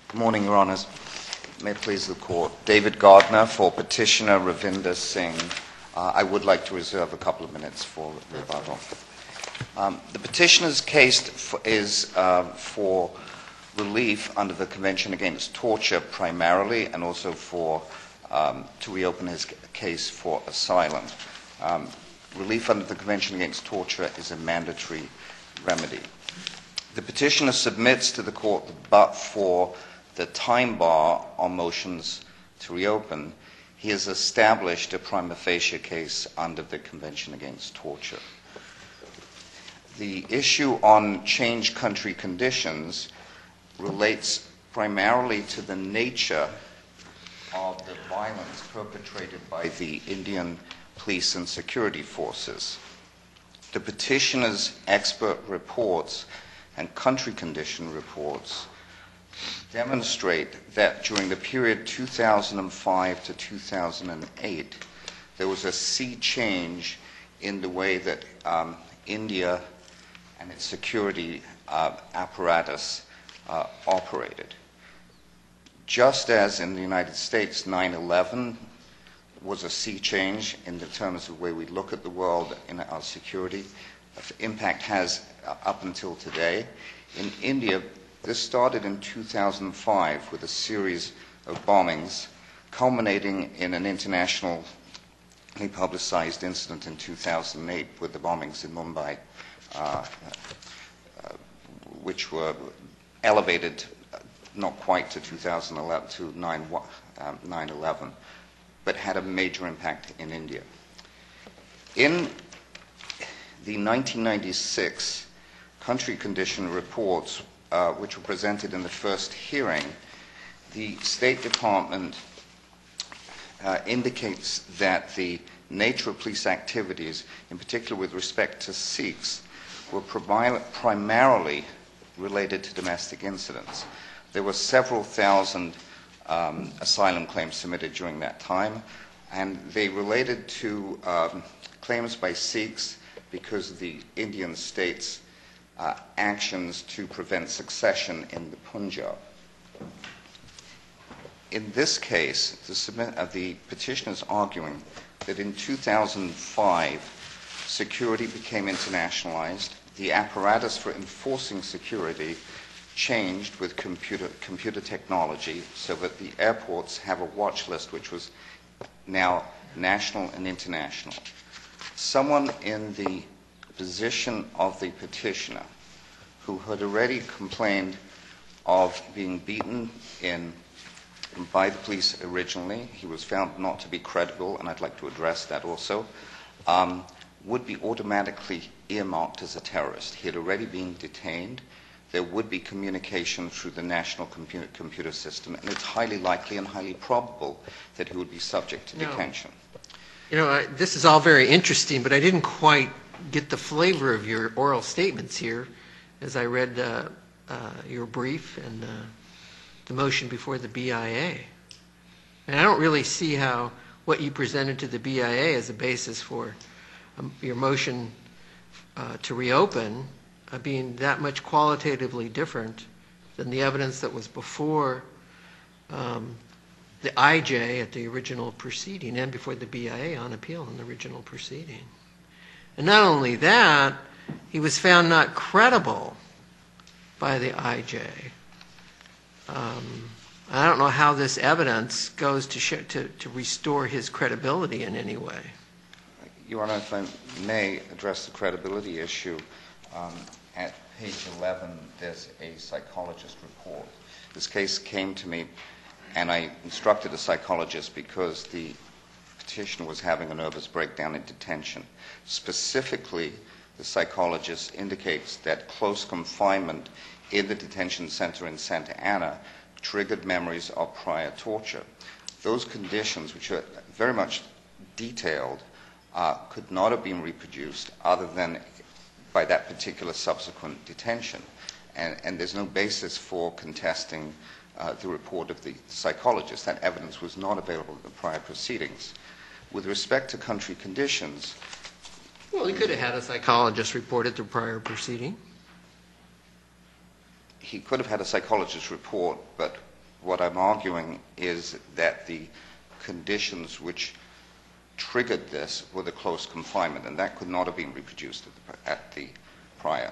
Good morning, Your Honours. May it please the Court. David Gardner for Petitioner Ravinder Singh. I would like to reserve a couple of minutes for rebuttal. The petitioner's case is for relief under the Convention Against Torture primarily, and also to reopen his case for asylum. Relief under the Convention Against Torture is a mandatory remedy. The petitioner submits to the Court that but for the time bar on motions to reopen, he has established a prima facie case under the Convention Against Torture. The issue on changed country conditions relates primarily to the nature of the violence perpetrated by the Indian police and security forces. The petitioner's expert reports and country condition reports demonstrate that during the period 2005 to 2008, there was a sea change in the way that India and its security apparatus operated. Just as in the United States, 9/11 was a sea change in the terms of the way we look at the world in our security, impact has up until today. In India, this started in 2005 with a series of bombings, culminating in an internationally publicized incident in 2008 with the bombings in Mumbai, which were elevated not quite to 2011, to 9/11, but had a major impact in India. In the 1996 country condition reports, which were presented in the first hearing, the State Department indicates that the nature of police activities, in particular with respect to Sikhs, were primarily related to domestic incidents. There were several thousand asylum claims submitted during that time, and they related to claims by Sikhs because of the Indian state's actions to prevent succession in the Punjab. In this case, the petitioner is arguing that in 2005, security became internationalized. The apparatus for enforcing security changed with computer technology so that the airports have a watch list which was now national and international. Someone in the position of the petitioner, who had already complained of being beaten by the police originally, he was found not to be credible, and I'd like to address that also, would be automatically earmarked as a terrorist. He had already been detained. There would be communication through the national computer system, and it's highly likely and highly probable that he would be subject to detention. This is all very interesting, but I didn't quite get the flavor of your oral statements here as I read your brief and the motion before the BIA. And I don't really see how what you presented to the BIA as a basis for your motion to reopen being that much qualitatively different than the evidence that was before the IJ at the original proceeding and before the BIA on appeal in the original proceeding. And not only that, he was found not credible by the IJ. I don't know how this evidence goes to restore his credibility in any way. Your Honor, if I may address the credibility issue, at page 11 there's a psychologist report. This case came to me, and I instructed a psychologist because the petitioner was having a nervous breakdown in detention. Specifically, the psychologist indicates that close confinement in the detention center in Santa Ana triggered memories of prior torture. Those conditions, which are very much detailed, could not have been reproduced other than by that particular subsequent detention. And there's no basis for contesting the report of the psychologist. That evidence was not available in the prior proceedings. With respect to country conditions... Well, he could have had a psychologist report at the prior proceeding. He could have had a psychologist report, but what I'm arguing is that the conditions which triggered this were the close confinement, and that could not have been reproduced at the prior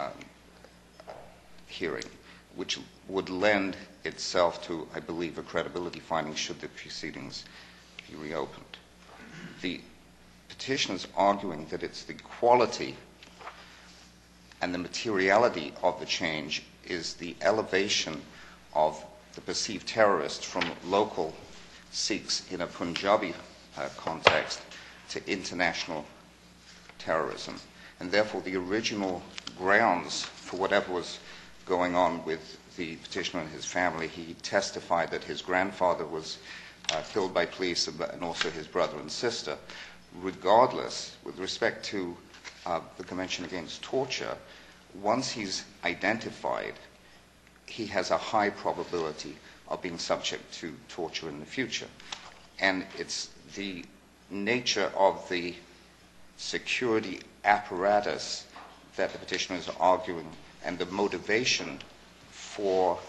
hearing, which would lend itself to, I believe, a credibility finding should the proceedings be reopened. The petitioner is arguing that it's the quality and the materiality of the change is the elevation of the perceived terrorist from local Sikhs in a Punjabi context to international terrorism. And therefore, the original grounds for whatever was going on with the petitioner and his family, he testified that his grandfather was killed by police and also his brother and sister. Regardless, with respect to the Convention Against Torture, once he's identified, he has a high probability of being subject to torture in the future. And it's the nature of the security apparatus that the petitioner is arguing and the motivation for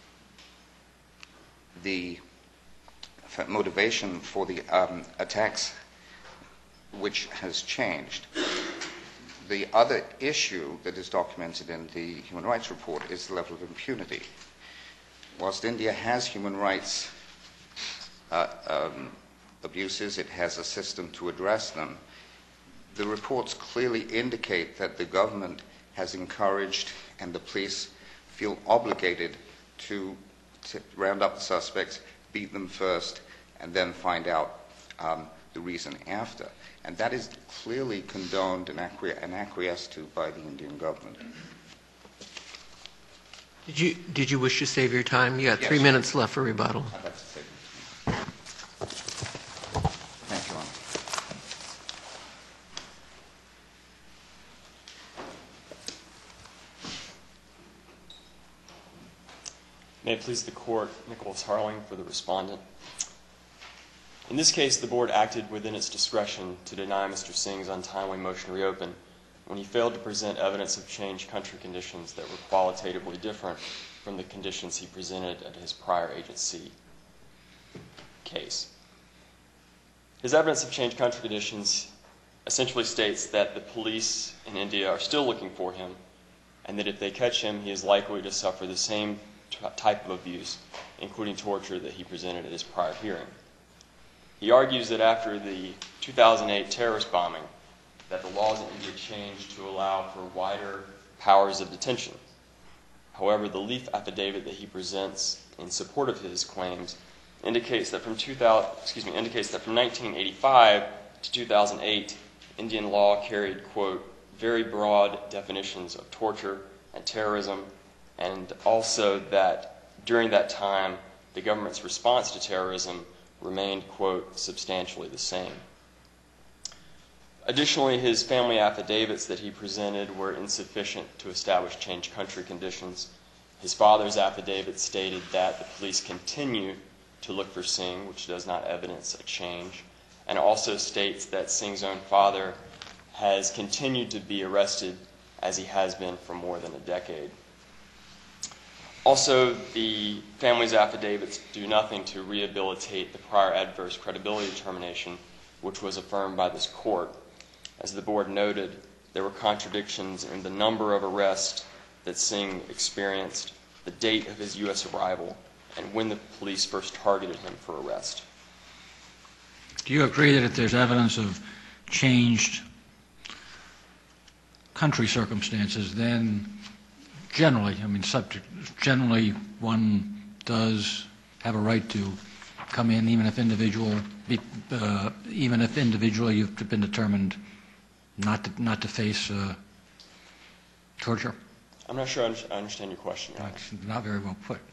the attacks which has changed. The other issue that is documented in the Human Rights Report is the level of impunity. Whilst India has human rights abuses, it has a system to address them. The reports clearly indicate that the government has encouraged and the police feel obligated to round up the suspects, beat them first, and then find out the reason after. And that is clearly condoned and acquiesced to by the Indian government. Did you wish to save your time? You got Yes. 3 minutes left for rebuttal. I'd like to say thank you, Your Honor. May it please the Court, Nicholas Harling for the respondent. In this case, the Board acted within its discretion to deny Mr. Singh's untimely motion to reopen when he failed to present evidence of changed country conditions that were qualitatively different from the conditions he presented at his prior agency case. His evidence of changed country conditions essentially states that the police in India are still looking for him, and that if they catch him, he is likely to suffer the same type of abuse, including torture, that he presented at his prior hearing. He argues that after the 2008 terrorist bombing, that the laws in India changed to allow for wider powers of detention. However, the Leaf affidavit that he presents in support of his claims indicates that from 1985 to 2008, Indian law carried, quote, very broad definitions of torture and terrorism, and also that during that time, the government's response to terrorism remained, quote, substantially the same. Additionally, his family affidavits that he presented were insufficient to establish changed country conditions. His father's affidavit stated that the police continue to look for Singh, which does not evidence a change, and also states that Singh's own father has continued to be arrested as he has been for more than a decade. Also, the family's affidavits do nothing to rehabilitate the prior adverse credibility determination, which was affirmed by this court. As the board noted, there were contradictions in the number of arrests that Singh experienced, the date of his U.S. arrival, and when the police first targeted him for arrest. Do you agree that if there's evidence of changed country circumstances, then generally one does have a right to come in, even if individually you've been determined not to face torture? I'm not sure I understand your question. That's not very well put.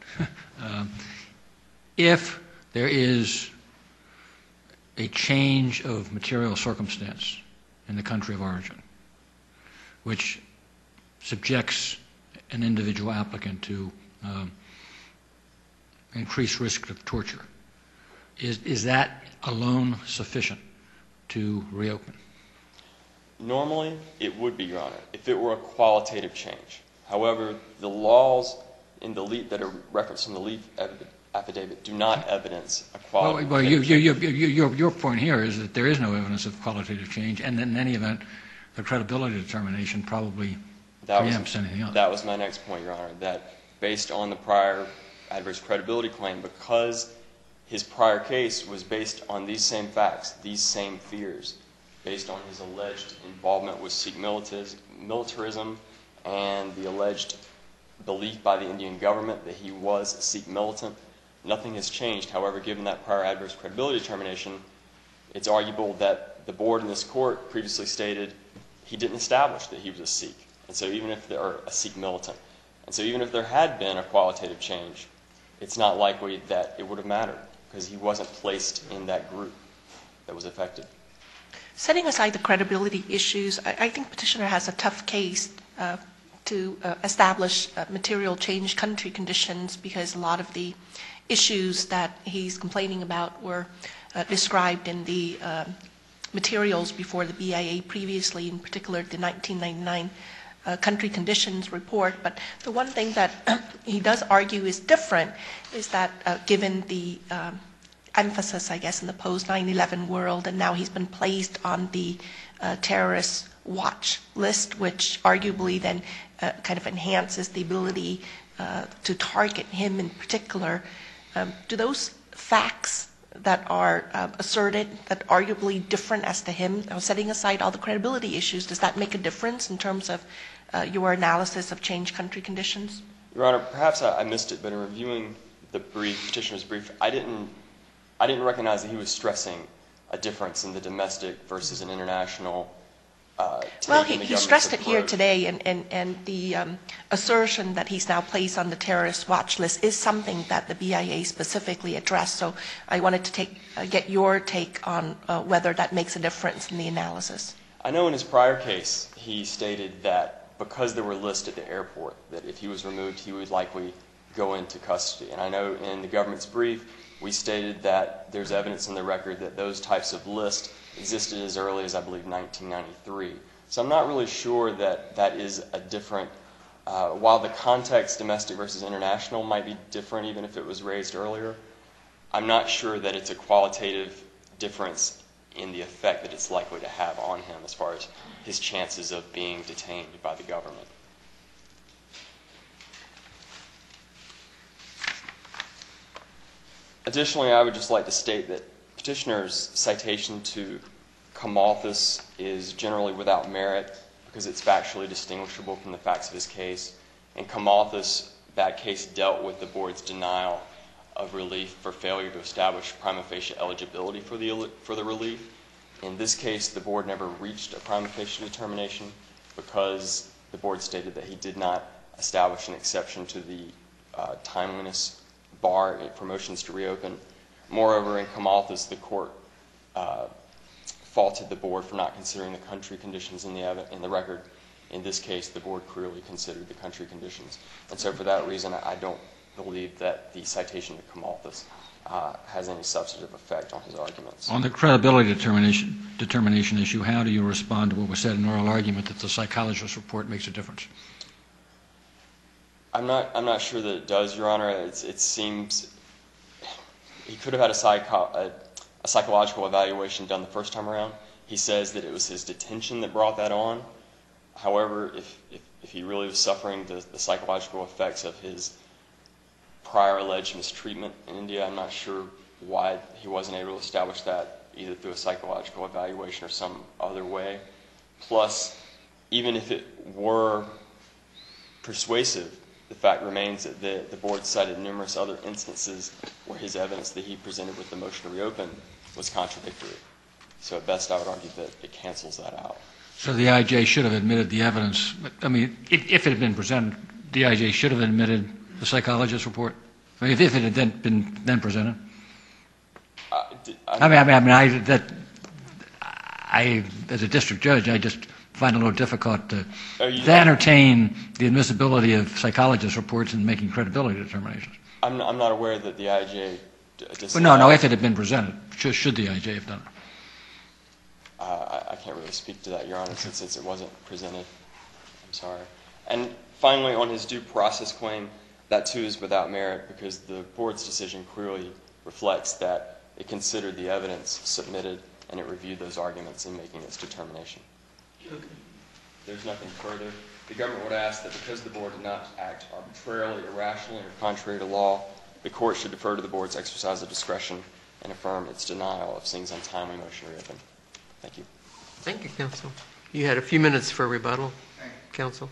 If there is a change of material circumstance in the country of origin, which subjects an individual applicant to increased risk of torture, is that alone sufficient to reopen? Normally, it would be, Your Honor, if it were a qualitative change. However, the laws in the Leaf that are referenced in the Leaf affidavit do not evidence a qualitative Well, change. your point here is that there is no evidence of qualitative change, and in any event, the credibility determination probably preempts anything else. That was my next point, Your Honor, that based on the prior adverse credibility claim, because his prior case was based on these same facts, these same fears, based on his alleged involvement with Sikh militarism and the alleged belief by the Indian government that he was a Sikh militant, nothing has changed. However, given that prior adverse credibility determination, it's arguable that the board in this court previously stated he didn't establish that he was a Sikh, and so even if there are a Sikh militant, and so even if there had been a qualitative change, it's not likely that it would have mattered because he wasn't placed in that group that was affected. Setting aside the credibility issues, I think petitioner has a tough case to establish material change country conditions because a lot of the issues that he's complaining about were described in the materials before the BIA previously, in particular the 1999 country conditions report. But the one thing that he does argue is different is that given the emphasis, I guess, in the post-9/11 world, and now he's been placed on the terrorist watch list, which arguably then kind of enhances the ability to target him in particular. Do those facts that are asserted, that arguably different as to him, setting aside all the credibility issues, does that make a difference in terms of your analysis of changed country conditions? Your Honor, perhaps I missed it, but in reviewing the petitioner's brief, I didn't recognize that he was stressing a difference in the domestic versus an international Well, he stressed it here today, and the assertion that he's now placed on the terrorist watch list is something that the BIA specifically addressed. So I wanted to get your take on whether that makes a difference in the analysis. I know in his prior case, he stated that because there were lists at the airport, that if he was removed, he would likely go into custody. And I know in the government's brief, we stated that there's evidence in the record that those types of lists existed as early as, I believe, 1993. So I'm not really sure that that is a different, while the context, domestic versus international, might be different even if it was raised earlier, I'm not sure that it's a qualitative difference in the effect that it's likely to have on him as far as his chances of being detained by the government. Additionally, I would just like to state that petitioner's citation to Kamalthus is generally without merit because it's factually distinguishable from the facts of his case. In Kamalthus, that case dealt with the board's denial of relief for failure to establish prima facie eligibility for the relief. In this case, the board never reached a prima facie determination because the board stated that he did not establish an exception to the timeliness bar for motions to reopen. Moreover, in Kamalthus, the court faulted the board for not considering the country conditions in the record. In this case, the board clearly considered the country conditions. And so for that reason, I don't believe that the citation to Kamalthus has any substantive effect on his arguments. On the credibility determination issue, how do you respond to what was said in oral argument that the psychologist's report makes a difference? I'm not sure that it does, Your Honor. It seems he could have had a psychological evaluation done the first time around. He says that it was his detention that brought that on. However, if he really was suffering the psychological effects of his prior alleged mistreatment in India, I'm not sure why he wasn't able to establish that either through a psychological evaluation or some other way. Plus, even if it were persuasive, the fact remains that the board cited numerous other instances where his evidence that he presented with the motion to reopen was contradictory. So at best, I would argue that it cancels that out. So the IJ should have admitted the evidence. I mean, if it had been presented, the IJ should have admitted the psychologist's report. I mean, if it had been presented. I as a district judge, I just find it a little difficult to entertain the admissibility of psychologist reports in making credibility determinations. I'm not aware that the IJ But no, if it had been presented, should the IJ have done it? I can't really speak to that, Your Honor, since it wasn't presented. I'm sorry. And finally, on his due process claim, That, too, is without merit because the board's decision clearly reflects that it considered the evidence submitted and it reviewed those arguments in making its determination. Okay. There's nothing further. The government would ask that because the board did not act arbitrarily, irrationally, or contrary to law, the court should defer to the board's exercise of discretion and affirm its denial of Singh's untimely motion to reopen. Thank you. Thank you, counsel. You had a few minutes for rebuttal, counsel.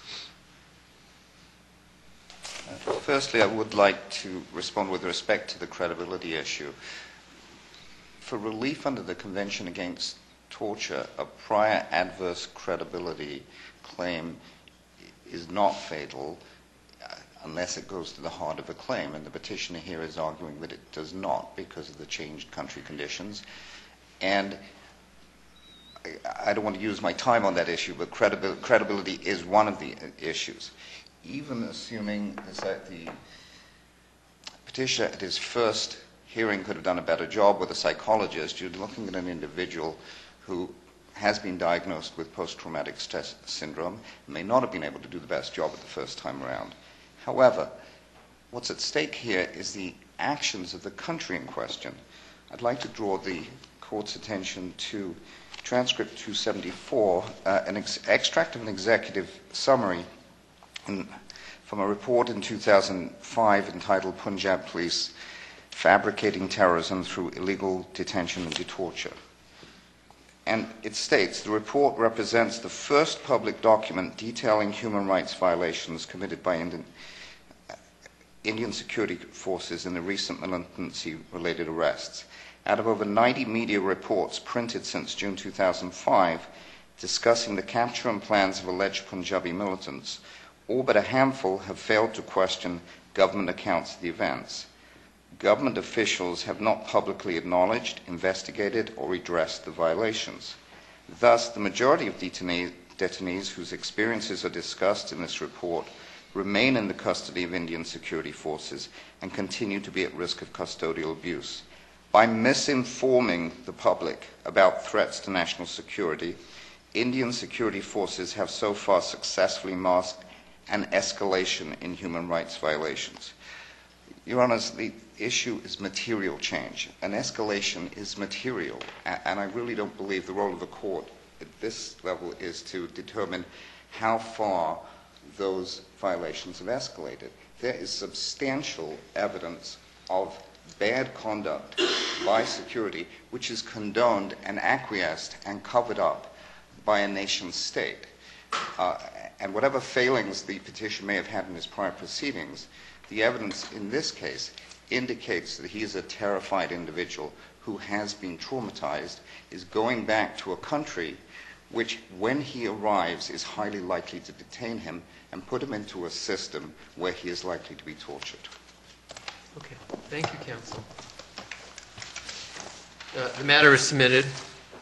Firstly, I would like to respond with respect to the credibility issue. For relief under the Convention Against Torture, a prior adverse credibility claim is not fatal unless it goes to the heart of a claim, and the petitioner here is arguing that it does not because of the changed country conditions. And I don't want to use my time on that issue, but credibility is one of the issues. Even assuming that the petitioner at his first hearing could have done a better job with a psychologist, you're looking at an individual who has been diagnosed with post-traumatic stress syndrome, may not have been able to do the best job at the first time around. However, what's at stake here is the actions of the country in question. I'd like to draw the court's attention to transcript 274, an extract of an executive summary from a report in 2005 entitled Punjab Police Fabricating Terrorism Through Illegal Detention and Torture. And it states, the report represents the first public document detailing human rights violations committed by Indian security forces in the recent militancy-related arrests. Out of over 90 media reports printed since June 2005 discussing the capture and plans of alleged Punjabi militants, all but a handful have failed to question government accounts of the events. Government officials have not publicly acknowledged, investigated, or redressed the violations. Thus, the majority of detainees whose experiences are discussed in this report remain in the custody of Indian security forces and continue to be at risk of custodial abuse. By misinforming the public about threats to national security, Indian security forces have so far successfully masked an escalation in human rights violations. Your Honors, the issue is material change. An escalation is material, and I really don't believe the role of the court at this level is to determine how far those violations have escalated. There is substantial evidence of bad conduct by security which is condoned and acquiesced and covered up by a nation state. And whatever failings the petitioner may have had in his prior proceedings, the evidence in this case indicates that he is a terrified individual who has been traumatized, is going back to a country which, when he arrives, is highly likely to detain him and put him into a system where he is likely to be tortured. Okay. Thank you, counsel. The matter is submitted.